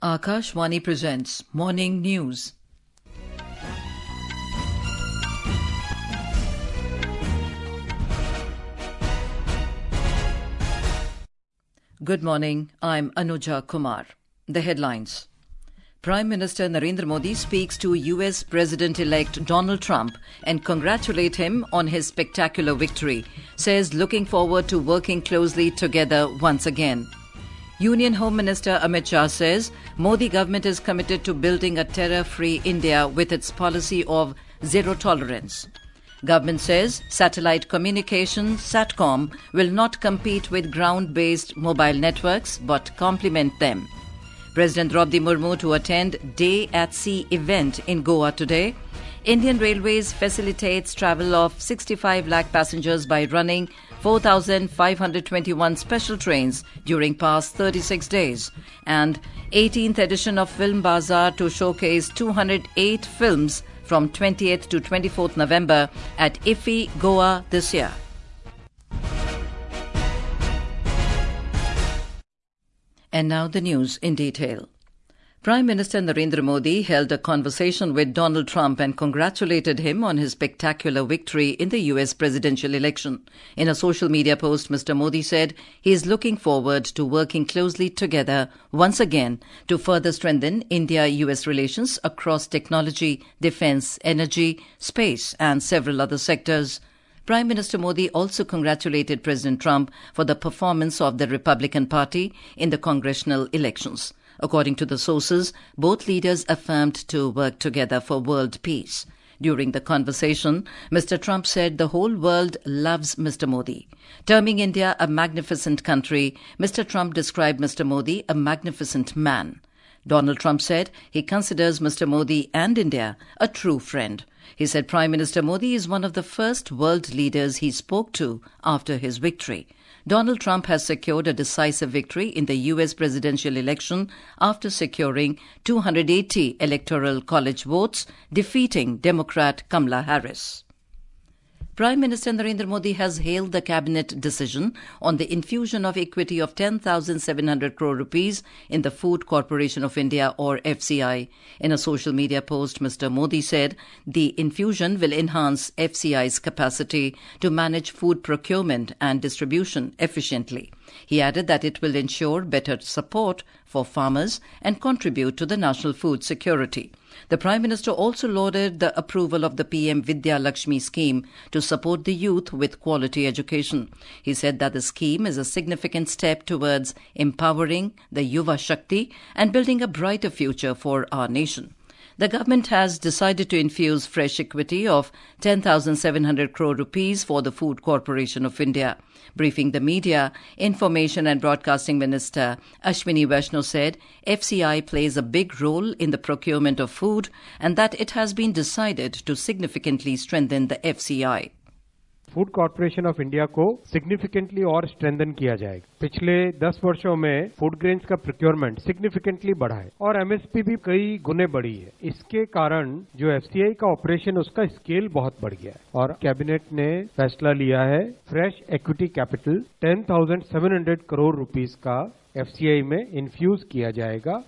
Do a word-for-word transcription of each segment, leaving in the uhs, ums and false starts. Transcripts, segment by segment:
Akashvani presents Morning News. Good morning, I'm Anuja Kumar. The headlines. Prime Minister Narendra Modi speaks to U S President-elect Donald Trump and congratulates him on his spectacular victory, says looking forward to working closely together once again. Union Home Minister Amit Shah says Modi government is committed to building a terror-free India with its policy of zero tolerance. Government says satellite communication, SATCOM, will not compete with ground-based mobile networks but complement them. President Draupadi Murmu to attend Day at Sea event in Goa today. Indian Railways facilitates travel of sixty-five lakh passengers by running four thousand five hundred twenty-one special trains during past thirty-six days. And eighteenth edition of Film Bazaar to showcase two hundred eight films from twentieth to twenty-fourth November at I F I, Goa this year. And now the news in detail. Prime Minister Narendra Modi held a conversation with Donald Trump and congratulated him on his spectacular victory in the U S presidential election. In a social media post, Mister Modi said he is looking forward to working closely together once again to further strengthen India-U S relations across technology, defense, energy, space and several other sectors. Prime Minister Modi also congratulated President Trump for the performance of the Republican Party in the congressional elections. According to the sources, both leaders affirmed to work together for world peace. During the conversation, Mister Trump said the whole world loves Mister Modi. Terming India a magnificent country, Mister Trump described Mister Modi a magnificent man. Donald Trump said he considers Mister Modi and India a true friend. He said Prime Minister Modi is one of the first world leaders he spoke to after his victory. Donald Trump has secured a decisive victory in the U S presidential election after securing two hundred eighty electoral college votes, defeating Democrat Kamala Harris. Prime Minister Narendra Modi has hailed the cabinet decision on the infusion of equity of ten thousand seven hundred crore rupees in the Food Corporation of India or F C I. In a social media post, Mister Modi said the infusion will enhance F C I's capacity to manage food procurement and distribution efficiently. He added that it will ensure better support for farmers and contribute to the national food security. The Prime Minister also lauded the approval of the P M Vidya Lakshmi scheme to support the youth with quality education. He said that the scheme is a significant step towards empowering the Yuva Shakti and building a brighter future for our nation. The government has decided to infuse fresh equity of ten thousand seven hundred crore rupees for the Food Corporation of India. Briefing the media, Information and Broadcasting Minister Ashwini Vaishnaw said F C I plays a big role in the procurement of food and that it has been decided to significantly strengthen the F C I. Food corporation of India को significantly और strengthen किया जाएगा. पिछले दस वर्षों में food grains का procurement significantly बढ़ा है और एमएसपी भी कई गुने बढ़ी है. इसके कारण जो एफसीआई का ऑपरेशन उसका स्केल बहुत बढ़ गया है और कैबिनेट ने फैसला लिया है fresh equity capital ten thousand seven hundred crore rupees का एफसीआई में इन्फ्यूज किया जाएगा.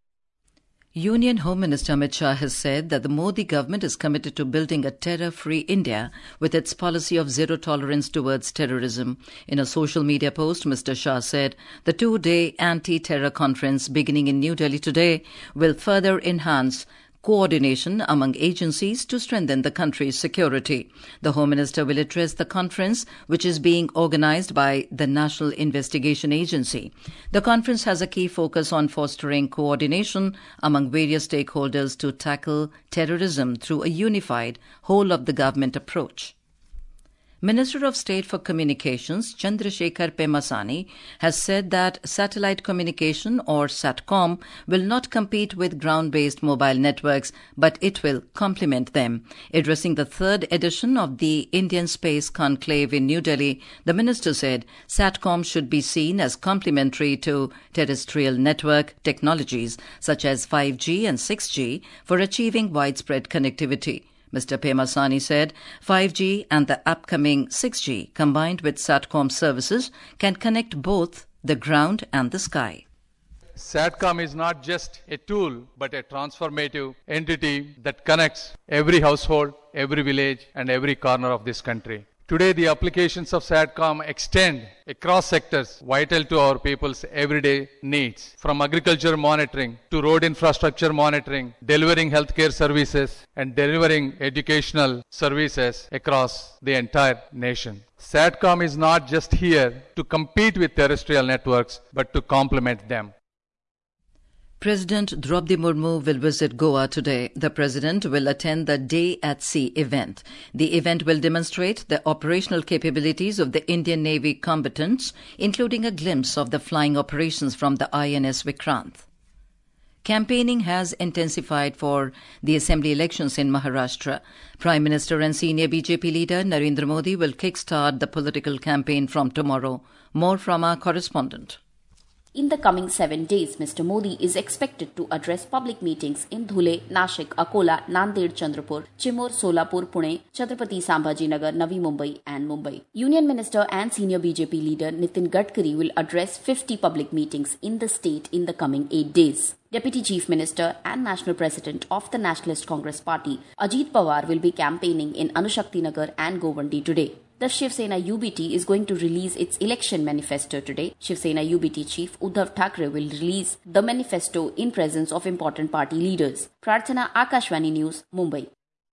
Union Home Minister Amit Shah has said that the Modi government is committed to building a terror-free India with its policy of zero tolerance towards terrorism. In a social media post, Mister Shah said the two-day anti-terror conference beginning in New Delhi today will further enhance coordination among agencies to strengthen the country's security. The Home Minister will address the conference, which is being organized by the National Investigation Agency. The conference has a key focus on fostering coordination among various stakeholders to tackle terrorism through a unified whole-of-the-government approach. Minister of State for Communications Chandrasekhar Pemasani has said that satellite communication or SATCOM will not compete with ground-based mobile networks, but it will complement them. Addressing the third edition of the Indian Space Conclave in New Delhi, the minister said SATCOM should be seen as complementary to terrestrial network technologies such as five G and six G for achieving widespread connectivity. Mister Pemasani said five G and the upcoming six G combined with SATCOM services can connect both the ground and the sky. SATCOM is not just a tool, but a transformative entity that connects every household, every village, and every corner of this country. Today, the applications of SATCOM extend across sectors vital to our people's everyday needs, from agriculture monitoring to road infrastructure monitoring, delivering healthcare services, and delivering educational services across the entire nation. SATCOM is not just here to compete with terrestrial networks, but to complement them. President Draupadi Murmu will visit Goa today. The President will attend the Day at Sea event. The event will demonstrate the operational capabilities of the Indian Navy combatants, including a glimpse of the flying operations from the I N S Vikrant. Campaigning has intensified for the assembly elections in Maharashtra. Prime Minister and senior B J P leader Narendra Modi will kickstart the political campaign from tomorrow. More from our correspondent. In the coming seven days, Mister Modi is expected to address public meetings in Dhule, Nashik, Akola, Nanded, Chandrapur, Chimur, Solapur, Pune, Chhatrapati Sambhajinagar, Navi Mumbai and Mumbai. Union Minister and senior B J P leader Nitin Gadkari will address fifty public meetings in the state in the coming eight days. Deputy Chief Minister and National President of the Nationalist Congress Party, Ajit Pawar, will be campaigning in Anushakti Nagar and Govandi today. The Shiv Sena U B T is going to release its election manifesto today. Shiv Sena U B T Chief Uddhav Thackeray will release the manifesto in presence of important party leaders. Prarthana, Akashvani News, Mumbai.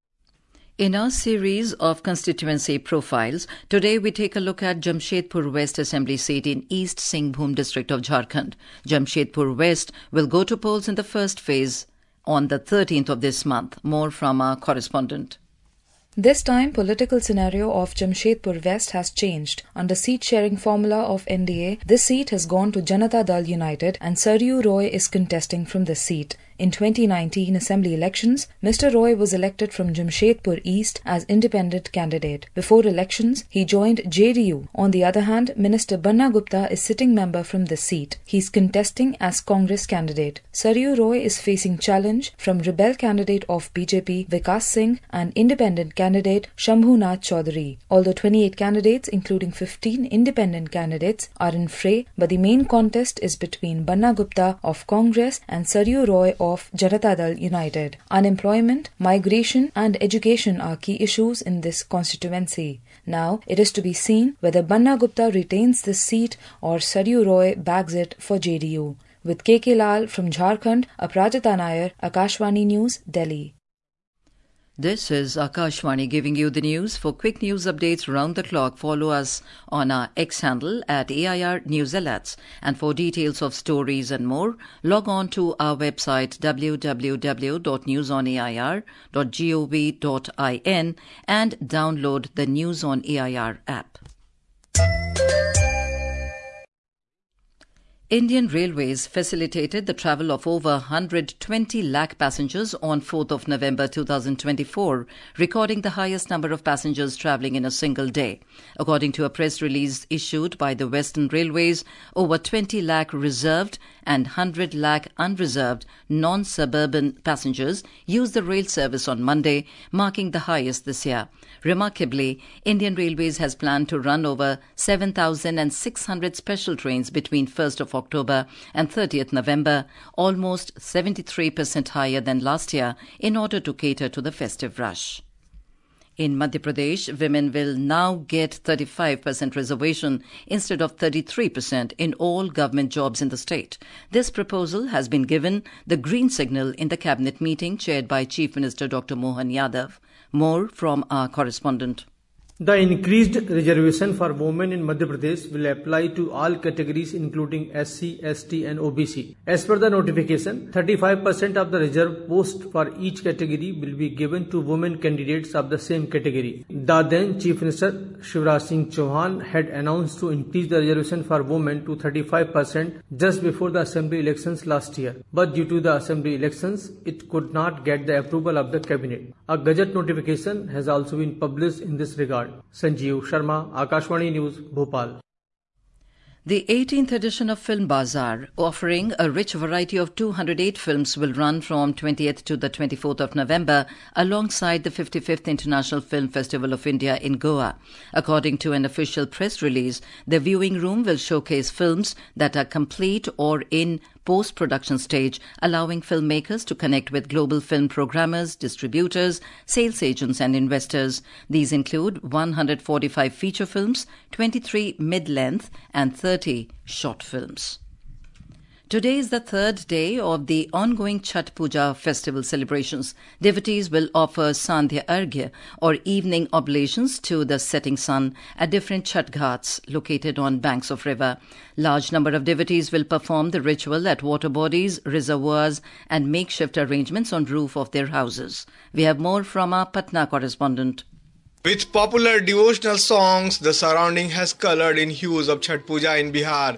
In our series of constituency profiles, today we take a look at Jamshedpur West Assembly seat in East Singhbhum district of Jharkhand. Jamshedpur West will go to polls in the first phase on the thirteenth of this month. More from our correspondent. This time, political scenario of Jamshedpur West has changed. Under seat-sharing formula of N D A, this seat has gone to Janata Dal United and Saryu Roy is contesting from this seat. In twenty nineteen Assembly elections, Mister Roy was elected from Jamshedpur East as independent candidate. Before elections, he joined J D U. On the other hand, Minister Banna Gupta is sitting member from this seat. He is contesting as Congress candidate. Saryu Roy is facing challenge from rebel candidate of B J P Vikas Singh and independent candidate Shambhu Nath Chaudhary. Although twenty-eight candidates, including fifteen independent candidates, are in fray, but the main contest is between Banna Gupta of Congress and Saryu Roy of of Janata Dal United. Unemployment, migration and education are key issues in this constituency. Now, it is to be seen whether Banna Gupta retains this seat or Saryu Roy bags it for J D U. With K K Lal from Jharkhand, Aprajita Nair, Akashvani News, Delhi. This is Akashvani giving you the news. For quick news updates round the clock, follow us on our X handle at A I R News Alerts. And for details of stories and more, log on to our website w w w dot news on a i r dot gov dot in and download the News on A I R app. Indian Railways facilitated the travel of over one hundred twenty lakh passengers on fourth of November two thousand twenty-four, recording the highest number of passengers travelling in a single day. According to a press release issued by the Western Railways, over twenty lakh reserved and one hundred lakh unreserved non-suburban passengers used the rail service on Monday, marking the highest this year. Remarkably, Indian Railways has planned to run over seven thousand six hundred special trains between first of October and thirtieth November, almost seventy-three percent higher than last year, in order to cater to the festive rush. In Madhya Pradesh, women will now get thirty-five percent reservation instead of thirty-three percent in all government jobs in the state. This proposal has been given the green signal in the cabinet meeting chaired by Chief Minister Doctor Mohan Yadav. More from our correspondent. The increased reservation for women in Madhya Pradesh will apply to all categories including S C, S T and O B C. As per the notification, thirty-five percent of the reserve post for each category will be given to women candidates of the same category. The then Chief Minister Shivraj Singh Chauhan had announced to increase the reservation for women to thirty-five percent just before the assembly elections last year. But due to the assembly elections, it could not get the approval of the cabinet. A gazette notification has also been published in this regard. Sanjeev Sharma, Akashvani News, Bhopal. The eighteenth edition of Film Bazaar, offering a rich variety of two hundred eight films, will run from twentieth to the twenty-fourth of November alongside the fifty-fifth International Film Festival of India in Goa. According to an official press release, the viewing room will showcase films that are complete or in post-production stage, allowing filmmakers to connect with global film programmers, distributors, sales agents and investors. These include one hundred forty-five feature films, twenty-three mid-length and thirty short films. Today is the third day of the ongoing Chhath Puja festival celebrations. Devotees will offer Sandhya Arghya or evening oblations to the setting sun at different Chhath Ghats located on banks of river. Large number of devotees will perform the ritual at water bodies, reservoirs and makeshift arrangements on roof of their houses. We have more from our Patna correspondent. With popular devotional songs, the surrounding has coloured in hues of Chhath Puja in Bihar.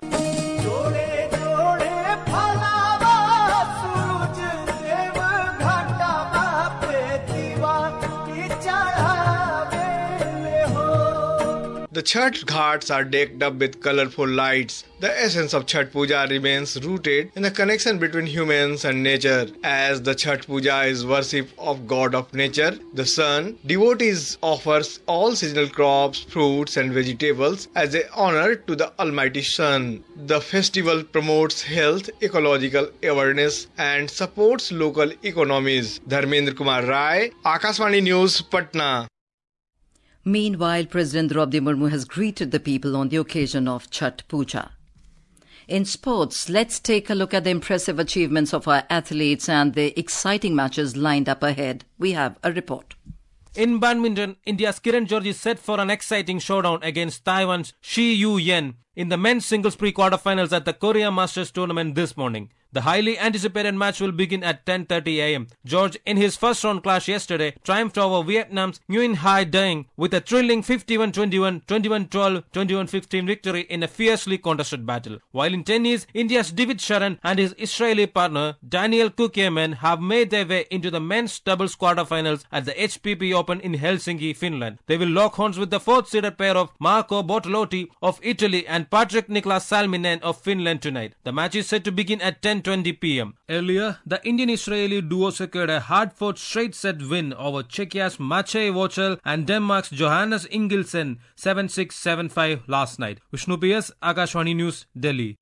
The Chhath Ghats are decked up with colourful lights. The essence of Chhath Puja remains rooted in the connection between humans and nature. As the Chhath Puja is worship of God of nature, the sun, devotees offers all seasonal crops, fruits and vegetables as a honor to the Almighty Sun. The festival promotes health, ecological awareness and supports local economies. Dharmendra Kumar Rai, Akashvani News, Patna. Meanwhile, President Draupadi Murmu has greeted the people on the occasion of Chhath Puja. In sports, let's take a look at the impressive achievements of our athletes and the exciting matches lined up ahead. We have a report. In badminton, India's Kiran George is set for an exciting showdown against Taiwan's Shi Yu-yen in the men's singles pre-quarterfinals at the Korea Masters tournament this morning. The highly anticipated match will begin at ten thirty a m. George, in his first round clash yesterday, triumphed over Vietnam's Nguyen Hai Dang with a thrilling fifty-one twenty-one, twenty-one twelve, twenty-one fifteen victory in a fiercely contested battle. While in tennis, India's Divid Sharan and his Israeli partner Daniel Kukiemen have made their way into the men's doubles quarterfinals at the H P P Open in Helsinki, Finland. They will lock horns with the fourth-seeded pair of Marco Bortolotti of Italy and Patrick Niklas Salminen of Finland tonight. The match is set to begin at ten twenty p m. Earlier, the Indian-Israeli duo secured a hard-fought straight-set win over Czechia's Maciej Wojciech and Denmark's Johannes Ingelsen seven six, seven five last night. Vishnu P S, Akashvani News, Delhi.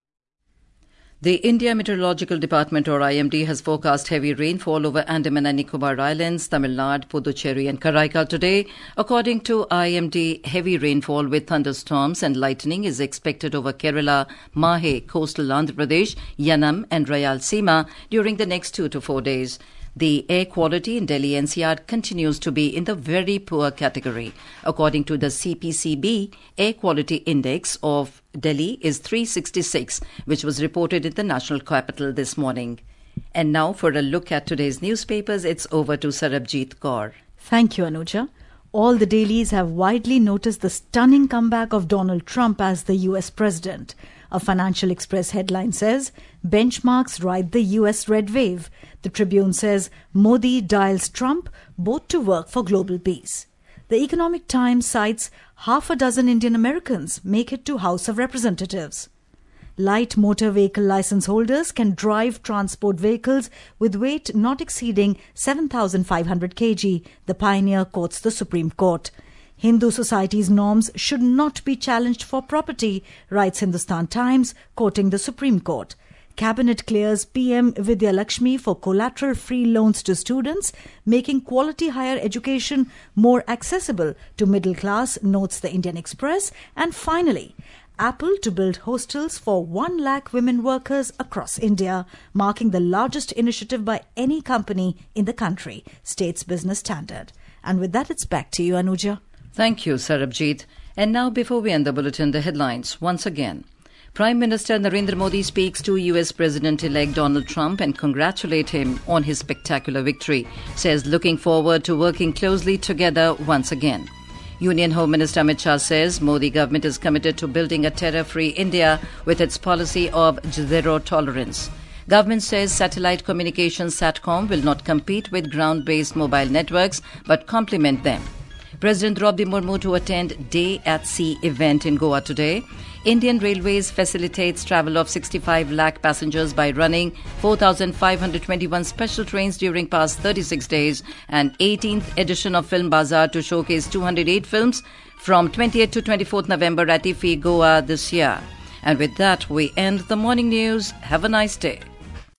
The India Meteorological Department or I M D has forecast heavy rainfall over Andaman and Nicobar Islands, Tamil Nadu, Puducherry and Karaikal today. According to I M D, heavy rainfall with thunderstorms and lightning is expected over Kerala, Mahe, coastal Andhra Pradesh, Yanam and Rayalaseema during the next two to four days. The air quality in Delhi N C R continues to be in the very poor category. According to the C P C B, air quality index of Delhi is three sixty-six, which was reported in the national capital this morning. And now for a look at today's newspapers, it's over to Sarabjit Kaur. Thank you, Anuja. All the dailies have widely noticed the stunning comeback of Donald Trump as the U S president. A Financial Express headline says, benchmarks ride the U S red wave. The Tribune says, Modi dials Trump, both to work for global peace. The Economic Times cites half a dozen Indian Americans make it to House of Representatives. Light motor vehicle license holders can drive transport vehicles with weight not exceeding seven thousand five hundred kilograms, the pioneer quotes the Supreme Court. Hindu society's norms should not be challenged for property, writes Hindustan Times, quoting the Supreme Court. Cabinet clears P M Vidya Lakshmi for collateral-free loans to students, making quality higher education more accessible to middle class, notes the Indian Express. And finally, Apple to build hostels for one lakh women workers across India, marking the largest initiative by any company in the country, states Business Standard. And with that, it's back to you, Anuja. Thank you, Sarabjit. And now, before we end the bulletin, the headlines once again. Prime Minister Narendra Modi speaks to U S President-elect Donald Trump and congratulates him on his spectacular victory. Says looking forward to working closely together once again. Union Home Minister Amit Shah says Modi government is committed to building a terror-free India with its policy of zero tolerance. Government says satellite communications SATCOM will not compete with ground-based mobile networks but complement them. President Draupadi Murmu to attend Day at Sea event in Goa today. Indian Railways facilitates travel of sixty-five lakh passengers by running four thousand five hundred twenty-one special trains during past thirty-six days. And eighteenth edition of Film Bazaar to showcase two hundred eight films from twentieth to twenty-fourth November at I F F I, Goa this year. And with that, we end the morning news. Have a nice day.